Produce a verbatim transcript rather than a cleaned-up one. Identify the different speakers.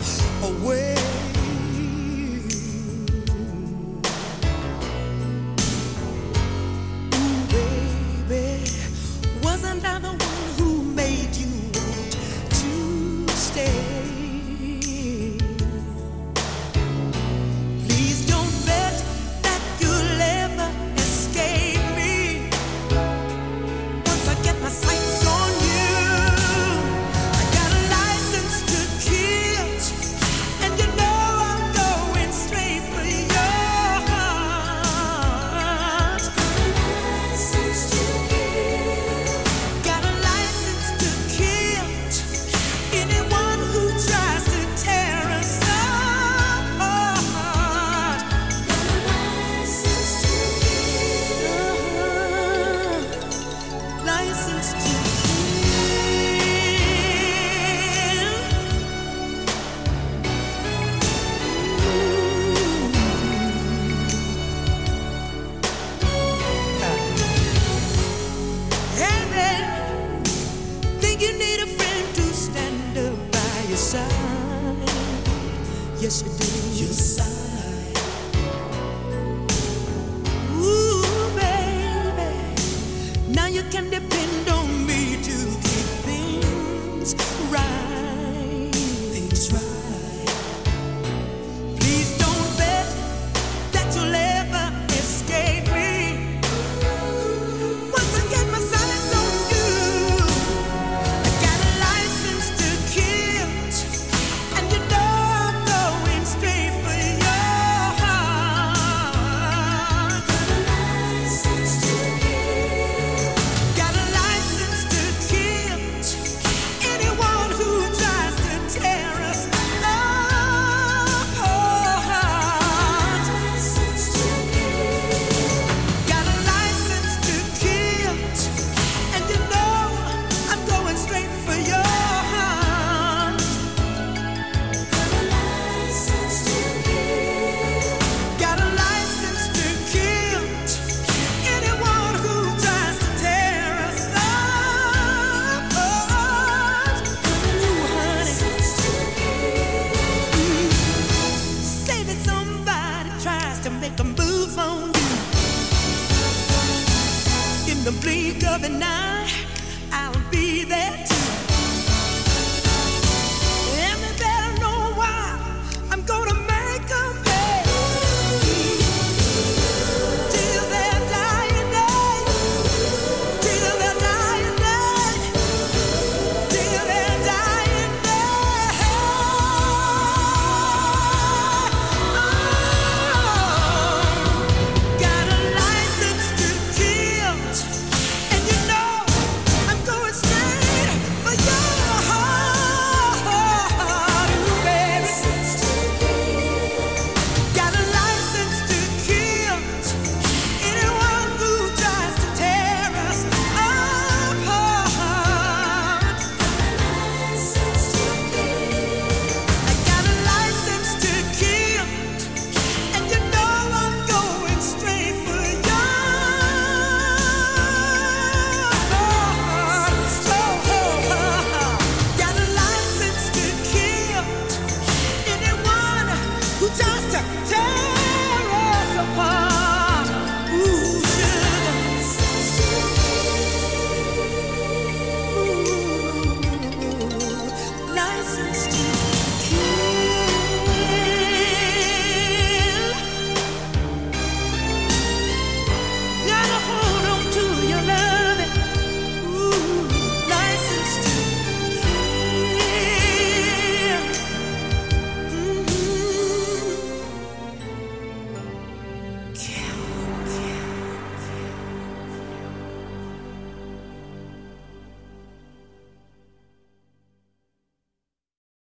Speaker 1: away. Ooh, baby, wasn't I the one who made you want to stay? Please don't bet that you'll ever escape me. Once I get my sights on you, I got a license to kill, and you know I'm going straight for your heart. Got a license to kill, got a license to kill anyone who tries to tear us apart. Got a license to kill, license to kill. Hey man, think you need a friend to stand up by your side? Yes you do. Your side. Ooh baby, now you can depend on me to keep things right. Things right. Please don't bet that you'll ever escape me. Once I get my sights on you, I got a license to kill, and you know I'm going straight for your heart. Got a license to kill, got a license to kill anyone who tries to tear us apart. Got a license to kill, and you know I'm going straight for your heart. Got a license to kill anyone who tries to tear us apart. Ooh, honey. Say that somebody tries to make a move on you in the blink of an eye.